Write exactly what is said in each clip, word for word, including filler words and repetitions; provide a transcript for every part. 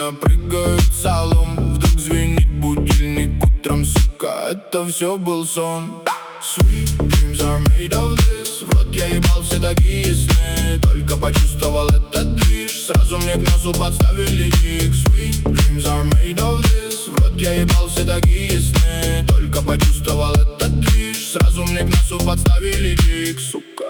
Сильно прыгают в салон, вдруг звенит будильник утром, сука, это все был сон. Sweet dreams are made of this. В рот я ебал все такие сны, только почувствовал этот движ, сразу мне к носу подставили дик. Sweet dreams are made of this. В рот я ебал все такие сны, только почувствовал этот движ, сразу мне к носу подставили дик, сука.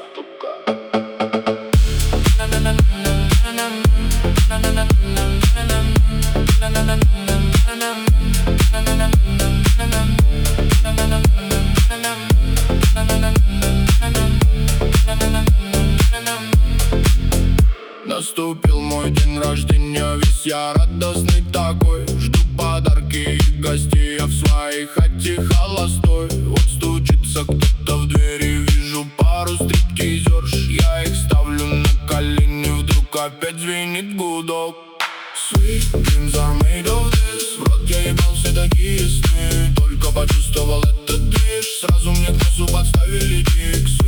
Наступил мой день рождения, весь я радостный такой. Жду подарки и гостей, а в своей хате холостой. Вот стучится кто-то в двери, вижу пару стриптизерш. Я их ставлю на колени, вдруг опять звенит гудок. Sweet dreams are made of this. В рот я ебал все такие сны, только почувствовал этот движ, сразу мне к носу подставили дик.